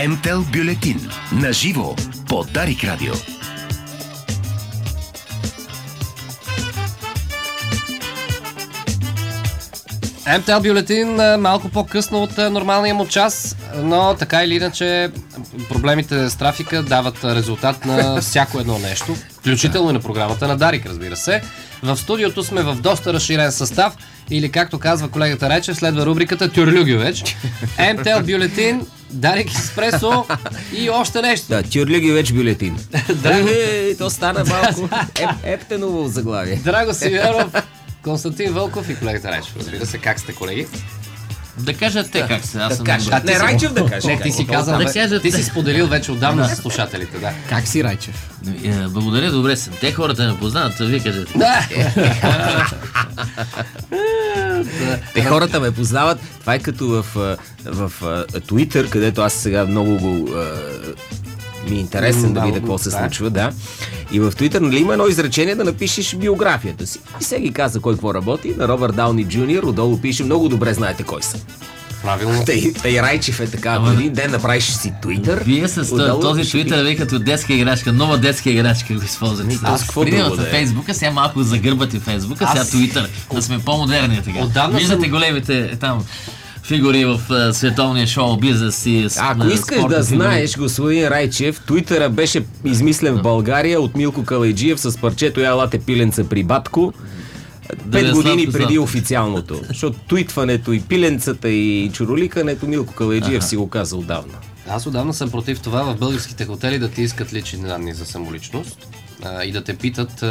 МТЛ Бюлетин. На живо по Дарик Радио. МТЛ Бюлетин малко по-късно от нормалния му час, но така или иначе проблемите с трафика дават резултат на всяко едно нещо, включително и на програмата на Дарик, разбира се. В студиото сме в доста разширен състав, или както казва колегата Райчев, следва рубриката Тюрлюгювеч, МТЛ Бюлетин, Дарик Еспресо и още нещо. Да, Тюрлюгювеч Бюлетин. То стана малко ептеново заглавие. Драго Симеонов, Константин Вълков и колегата Райчев. Разбира се, как сте, колеги? Да кажат те как са. Аз съм не, Райчев да каже. Не, ти си казал, ти си споделил вече отдавна с слушателите, да. Как си, Райчев? Благодаря, добре съм. Те хората не познават, вие кажете. Да. Те хората ме познават. Това е като в Twitter, където аз сега много го... ми е интересен да видя какво се случва, да. И в Twitter, нали има едно изречение да напишеш биографията си. И всеки каза кой какво работи. На Робърт Дауни Джуниор отдолу пише: много добре знаете кой са. Правилно. Тъй Райчев е така. Един ден направиш си Twitter. Вие с този Twitter вие като детска играчка, нова детска играчка го използвате. Аз примерно за Фейсбука, сега малко загърбате Фейсбука, сега Twitter. Да сме по-модерни така. Виждате големите там фигури в световния шоу бизнес и ако искаш да знаеш, господин Райчев, Твитъра беше измислен в България от Милко Калайджиев с парчето "Ялате пиленца при батко" 5 години преди официалното. Защото твитването и пиленцата и чуроликането Милко Калайджиев си го каза отдавна. Аз отдавна съм против това в българските хотели да ти искат лични данни за самоличност и да те питат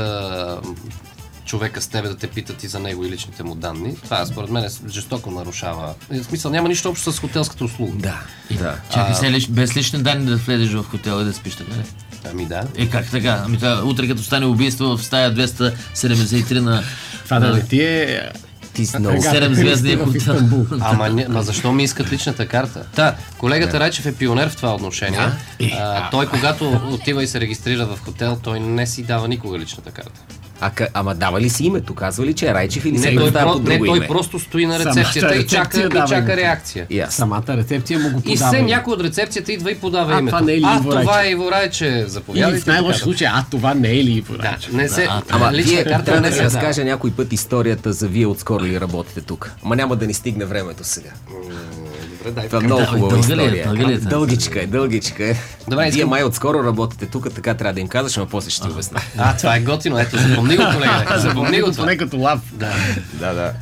човека с тебе, да те питат и за него и личните му данни. Това според мен жестоко нарушава. В смисъл, няма нищо общо с хотелската услуга. Да. Чакай се, без лични данни да влезеш в хотела и да спиш, така ли? Ами да. Как така? Утре като стане убийство в стая 273 на... Това да не ти е... Ти си много 7-звездния хотел. Ама защо ми искат личната карта? Колегата Райчев е пионер в това отношение. Той, когато отива и се регистрира в хотел, той не си дава никога личната карта. Ама дава ли си името? Казва ли, че е Райчев или не, той просто стои на рецепцията и чака реакция. Самата рецепция му го подава. И някой от рецепцията идва и подава името. Това е Иво Райчев, заповядайте. Или в най-лош случай, това не е ли Иво Райчев? Ама вие трябва да се разкажа някой път историята за вие отскоро ли работите тук. Ама няма да ни стигне времето сега. Това е много хубава история. Дългичка е. Вие май отскоро работите тук, така трябва да им казваш, но после ще ти обясня. Това е готино. Ето, запомни го, колега. Запомни го това. Не като лав. Да.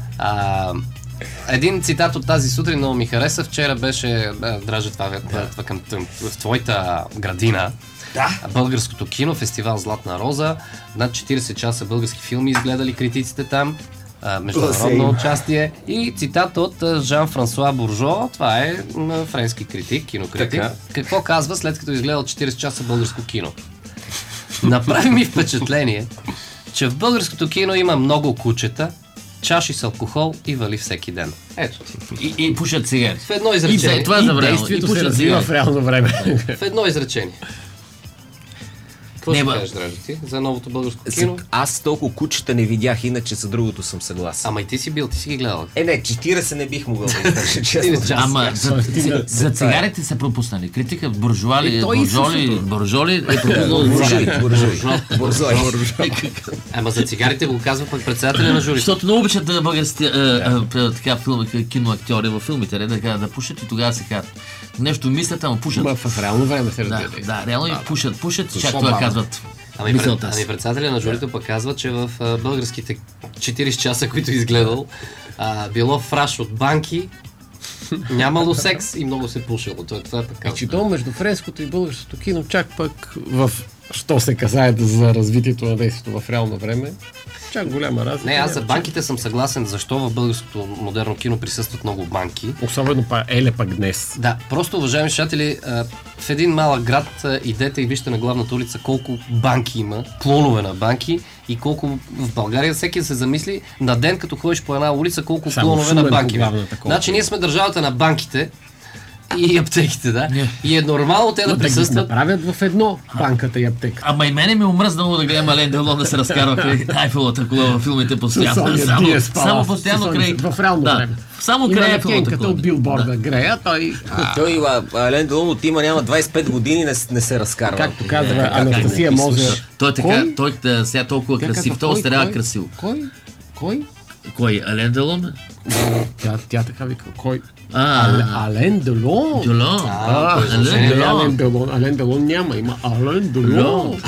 Един цитат от тази сутрин много ми хареса. Вчера беше, дража това в твоята градина. Българското кино, фестивал Златна роза. Над 40 часа български филми изгледали критиците там. Международно участие и цитат от Жан-Франсуа Буржо. Това е френски критик, кинокритик. Какво казва след като изгледал 40 часа българско кино? Направи ми впечатление, че в българското кино има много кучета, чаши с алкохол и вали всеки ден. Ето ти. И пушат цигари. В едно изречение. И действието се развива в реално време. В едно изречение. Какво ще кажеш, Дражо, ти, за новото българско кино? Аз толкова кучета не видях, иначе за другото съм съгласен. Ама и ти си ги гледал. Не, 40 не бих могъл да издържа, честно. Ама за цигарите са пропуснали. Критика буржуали, буржоли е пропуснал буржуали. Ама за цигарите го казва пък председателя на журито. Защото много обичат българските киноактьори във филмите, да пушат и тогава се казват. Нещо мислят, ама пушат. В реално време се разбира. Да, реално и пушат, чак това казват. Ами председателя на журито пък казва, че в българските 40 часа, които изгледал, било фраш от банки, нямало секс и много се пушило. Това е пък. Че то между френското и българското кино, чак пък що се касае за развитието на действието в реално време, чак голяма разлика. Не, аз за банките съм съгласен, защо в българското модерно кино присъстват много банки. Особено пак днес. Да, просто, уважаеми слушатели, в един малък град идете и вижте на главната улица колко банки има, клонове на банки и колко в България всеки се замисли на ден, като ходиш по една улица, колко клонове на банки има. Значи ние сме държавата на банките и аптеките, да. И е нормално те да присъстват. Да направят в едно банката и аптека. Ама и мене ми омръзнало да гледам Ален Делон да се разкарва край Айфеловата кола във филмите постоянно. Само постоянно край... В реално време. Само край Айфеловата кола. От билборда грея, той... Той Ален Делон от има няма 25 години не се разкарва. Както казва Анастасия Мозер. Той е така, той сега толкова красив, той остарява красиво. Кой? Кой? Ален Делон? Тя така вика. Кой? Ален Делон. Ален Делон няма. Има Ален Делон.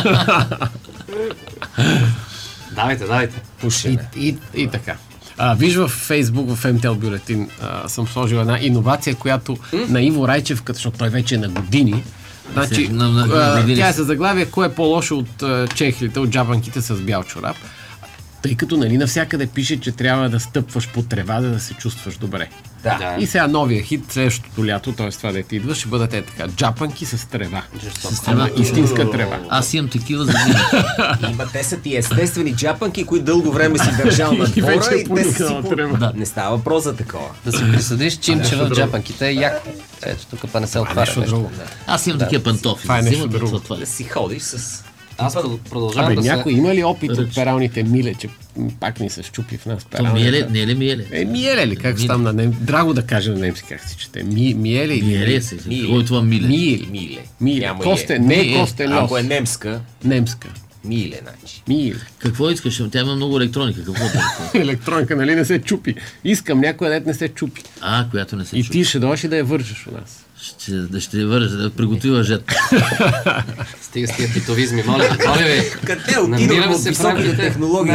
Давайте. Пушене. И така. Виж във Фейсбук, в MTL Бюлетин съм сложил една иновация, която на Иво Райчев, защото той вече е на години. Значи, тя е със заглавие кое е по-лошо от чехлите, от джабанките с бял чорап. Тъй като навсякъде пише, че трябва да стъпваш по трева, да се чувстваш добре. Да. И сега новия хит, следващото лято, т.е. това да ти идва, ще бъдат така. Джапанки с трева. Истинска трева. Аз имам такива за Има те са ти естествени джапанки, които дълго време си държал на двора и те си не става въпрос за такова. Да си присъдиш чимче в джапанките е яко. Ето, тук па не се отваря нещо. Аз имам такива пантофи. Това е нещо друго. Да си ходиш с... Аз продължавам да се... Някой има ли опит от пералните миле, че пак ни се щупи в нас пералните? Не е ли миеле? Миеле ли? Как стам на немски? Драго да кажа на немски как се чете. Миеле или... Миеле се. Кой е това миле? Миле. Косте, не косте лос. Ако е немска. Немска. Миле, значи. Миле. Какво искаш? Тя има много електроника. Какво е? Електроника, нали не се чупи. Искам някоя дет не се чупи. Която не се чупи. И ти ще дойдеш и да я вържеш у нас. Ще я вържа, да приготвя жет. Стига с тия питовизми, моля ви. Къде отидохме в високите технологии?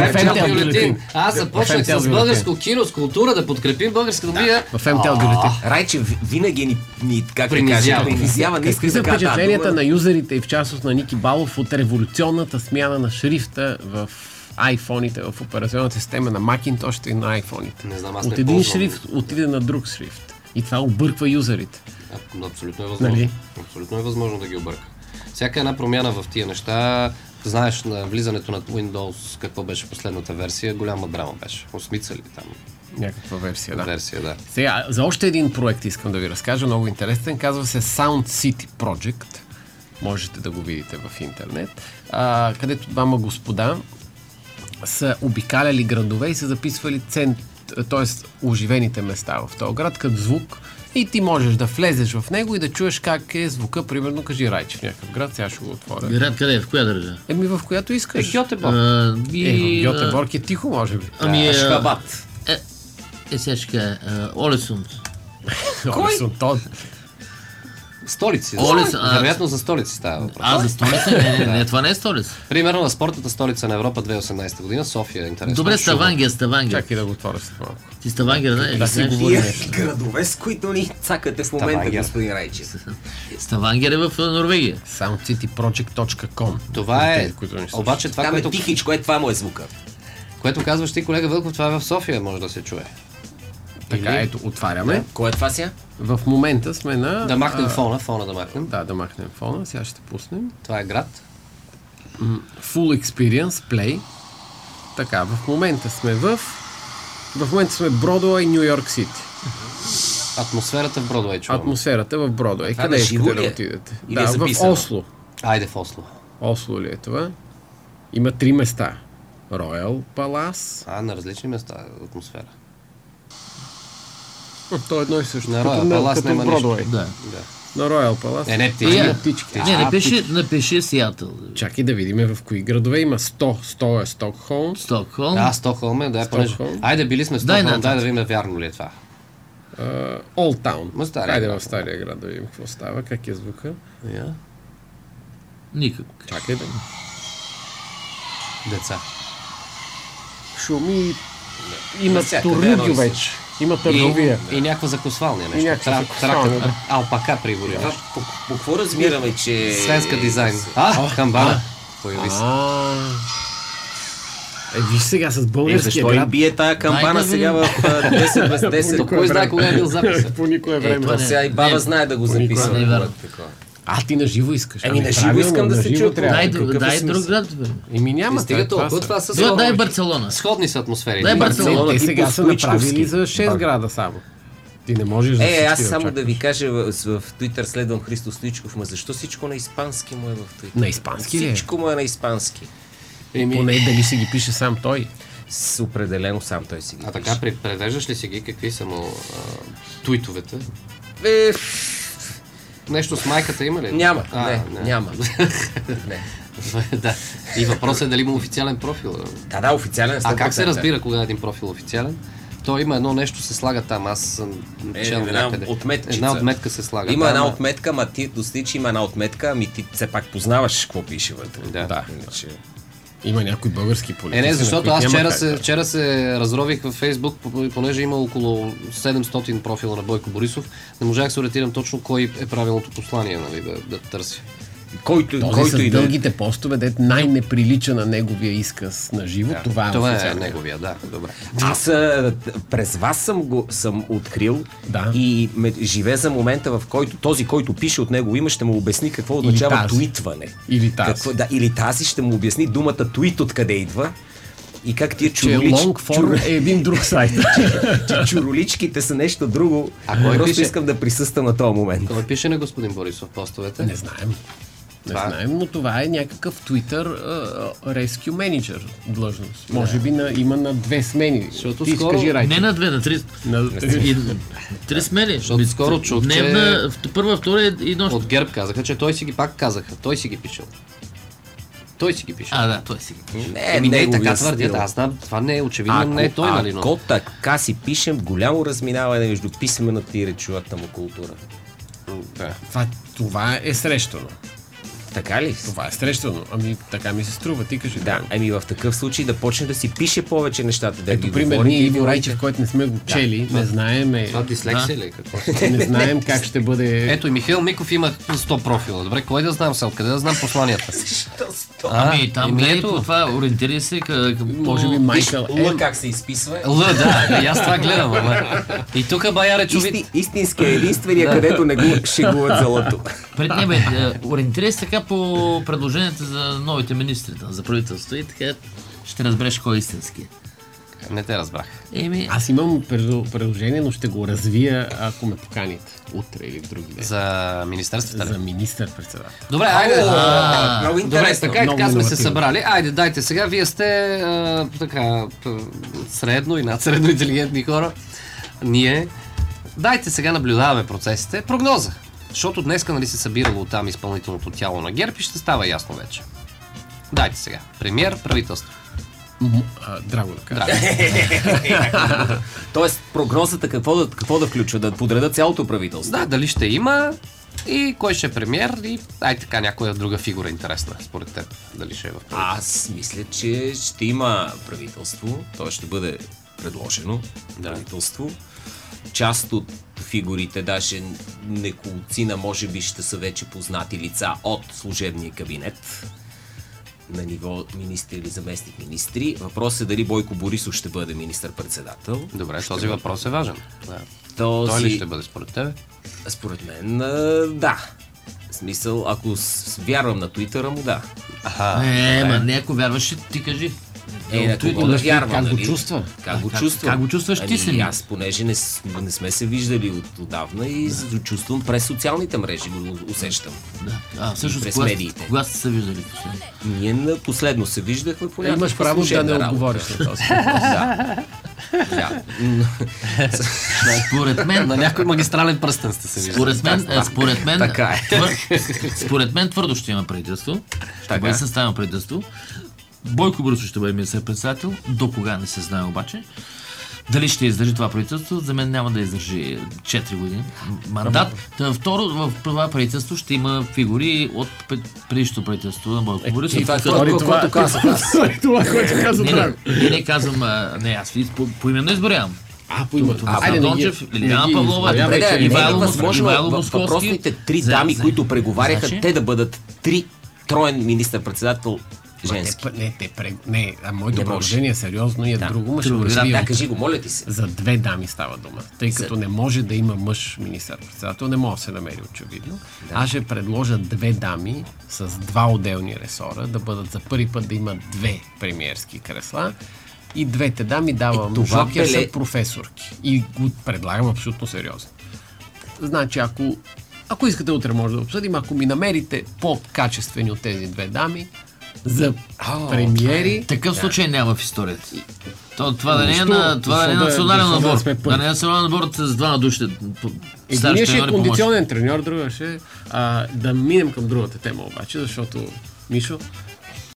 Аз започнах с българско кино, с култура, да подкрепим българската бия. В МТЛ Бюлетин. Райче винаги ни как да кажа, принизява. Какви са впечатленията на юзерите и в частност на Ники Балов от революционната смяна на шрифта в айфоните, в операционната система на Macintosh и на айфоните? Не знам, аз от един шрифт отиде на друг шрифт. И това обърква юзерите. Абсолютно е възможно. Нали? Абсолютно е възможно да ги обърка. Всяка една промяна в тия неща, знаеш на влизането на Windows, какво беше последната версия, голяма драма беше. Осмица ли там? Някаква версия, да. Да. Сега, за още един проект искам да ви разкажа, много интересен, казва се Sound City Project. Можете да го видите в интернет. Където двама господа са обикаляли градове и са записвали т.е. оживените места в този град, като звук, и ти можеш да влезеш в него и да чуеш как е звука, примерно, кажи Райче в някакъв град, сега ще го отворя. Град къде е? В коя държа? В която искаш. Гьотеборг. Гьотеборг е тихо, може би. Ашхабад. Сега ще кажа, Олесунд. Олесунд, Столици. Вероятно за столици става въпрос. За столица? Не, това не е столица. Примерно на спортната столица на Европа 2018 година, София е интересно. Добре, Ставангер. Чакай да го отворя с това. Ти Ставангер, да си говорим. Градове, с които ни цакате в момента, господин Райче. Ставангер е в Норвегия. soundcityproject.com. Това е, обаче това, което... Там е тихичко, това му е звука. Което казваш ти, колега Вълков, това е в София, може да се чуе. Така, ето, отваряме. Кое е това сега? В момента сме на... Да махнем фона да махнем. Да махнем фона, сега ще пуснем. Това е град. Full Experience, Play. Така, в момента сме Бродуей, Ню Йорк Сити. Атмосферата в Бродуей, чувам. Атмосферата в Бродуей. Къде искате да отидете? Да, в Осло. Айде в Осло. Осло ли е това? Има 3 места. Роял Палас. На различни места атмосфера. То е едно и също. На Роял Палас няма нищо. На Роял Палас. Не птички. Напиши Сиатъл. Чакай да видим в кои градове има 100 е Стокхолм. Стокхолм е, да. Айде, били сме в Стокхолм, дай да видим вярно ли е това. Олд Таун. Айде в Стария град да видим какво става, как е звука. Никак. Чакай да. Деца. Шуми. Има турнидио вече. Има търговия. И някаква закосвалния нещо. Алпака пригори. По какво разбираме, че... Свенска дизайн. Камбана. Появи се. Виж сега с българския град. Защо им бие тая камбана сега в 10 без 10? Кой знае кога е бил записан? По никое време. Това сега и баба знае да го записва. Ти на живо искаш. На живо искам да се чуя. Дай друг град. Няма. Стига толкова, това са дай Барселона. Сходни са атмосфери. Дай Барселона. Те сега са направили за 6 града само. Ти не можеш аз само да ви кажа, в Twitter следвам Христо Стоичков, защо всичко на испански му е в Twitter? На испански ли е? Всичко му е на испански. Поне дали си ги пише сам той? С определено сам той си ги пише. А така, превеждаш ли си ги? Какви са му твитовете? Нещо с майката има ли? Няма, няма. Не. Да. И въпросът е дали има официален профил. Да, официален. А как се разбира кога е един профил официален? То има едно нещо се слага там, аз съм чел някъде. Една отметка се слага. Има една отметка, ама ти достичи, има една отметка, ами ти все пак познаваш какво пише вътре. Да. Иначе... Има някои български политици. Не, защото аз вчера се разрових във Фейсбук, понеже има около 700 профила на Бойко Борисов, не можах да се ориентирам точно кой е правилното послание, нали, да търси. Който с дългите постове, дет най-неприлича на неговия изказ на живо, това е неговия, да. Добре. Аз през вас съм открил и живее за момента, в който този, който пише от него име, ще му обясни какво означава твитване. Или тази. Или тази ще му обясни думата твит откъде идва. И как тия Longform е един друг сайт. Чуроличките са нещо друго. Просто искам да присъствам на този момент. Кой пише на господин Борисов постовете? Не знаем. Не знаем, но това е някакъв Twitter Rescue Manager длъжност. Може би има на 2 смени. Защото ти скоро... Не на 2, на 3. 3 смени. Защото скоро чух, дневна, първа, втора и нощ. От ГЕРБ казаха, че той си ги пак казаха. Той си ги пишел. Той си ги пише. Той си ги пише. Не така твърдят. Аз знам, това не е очевидно, не е той, нали? Ако така си пишем, голямо разминаване между писмената и речовата му култура. Това е срещано. Така ли? Това е срещано. Ами така ми се струва. Ти кажи. Да, в такъв случай да почне да си пише повече нещата. Ето, пример, ние Иво Райчев, който не сме го чели, не знаем... Това дислексия ли? Не знаем как ще бъде... Ето и Михаил Миков има 100 профила. Добре, кой да знам сега? Къде да знам посланията? Ами там гледай по това, ориентири се... Може би Майкъл Л как се изписва? Л, да, и аз това гледам. И тук бая речовит. Истинския единствения, където не го шегуват злато. Ориентири се така по предложенията за новите министри за правителство и така ще разбереш кой е истински. Не те разбрах. Аз имам предложение, но ще го развия, ако ме поканите утре или в други ден. За министерството? За министър-председател. Добре, айде. Добре, така сме се събрали. Айде, дайте сега. Вие сте така средно и надсредно интелигентни хора. Ние. Дайте сега наблюдаваме процесите. Прогноза. Защото днеска, нали, се събирало там изпълнителното тяло на ГЕРБ и ще става ясно вече. Дайте сега. Премиер, правителство. Драго да кажа. Тоест, прогнозата какво да включва? Да подредат цялото правителство? Да, дали ще има и кой ще е премиер и така някоя друга фигура интересна, според теб. Дали ще е в правителство? Аз мисля, че ще има правителство. То ще бъде предложено правителство. Част от фигурите, даже неколцина, може би ще са вече познати лица от служебния кабинет на ниво министри или заместник министри. Въпросът е дали Бойко Борисов ще бъде министър-председател. Добре, този въпрос е важен. Той ли ще бъде според тебе? Според мен, да. В смисъл, ако вярвам на Твитъра му, да. Ако вярваш, ти кажи. На кого да вярвам, как го чувства? Как го чувстваш ти си? Аз, понеже не сме се виждали отдавна и го чувствам през социалните мрежи, го усещам. Всъщност, през медиите. Кога сте се виждали последно? Ние последно се виждахме по някаква имаш право да не отговориш на този въпрос. Според мен... На някой магистрален пръстен сте се виждали. Според мен твърдо ще има правителство. Ще бъде съставено правителство. Бойко Борисов ще бъде министър-председател. До кога не се знае обаче. Дали ще издържи това правителство? За мен няма да издържи 4 години мандат. Второ, в това правителство ще има фигури от предишното правителство на Бойко Борисов. Това, което казвам. Не казвам, аз поименно изборявам. Дончев, Лиляна Павлова, Ивайло Московски. Въпросните 3 дами, които преговаряха, те да бъдат троен министър-председател женски. Моето предложение е сериозно и е друго. Кажи го, моля ти се. За 2 дами става дума. Тъй като не може да има мъж министър-председател, не може да се намери очевидно. Аз ще предложа 2 дами с 2 отделни ресора, да бъдат за първи път да има 2 премиерски кресла И двете дами давам жокер са професорки. И го предлагам абсолютно сериозно. Значи, ако искате утре може да обсъдим, ако ми намерите по-качествени от тези две дами за премиери... Такъв случай няма в историята. Това да не е национален набор. Да не е национален набор с двама души. Единият ще е кондиционен треньор, другия ще да минем към другата тема обаче, защото, Мишо,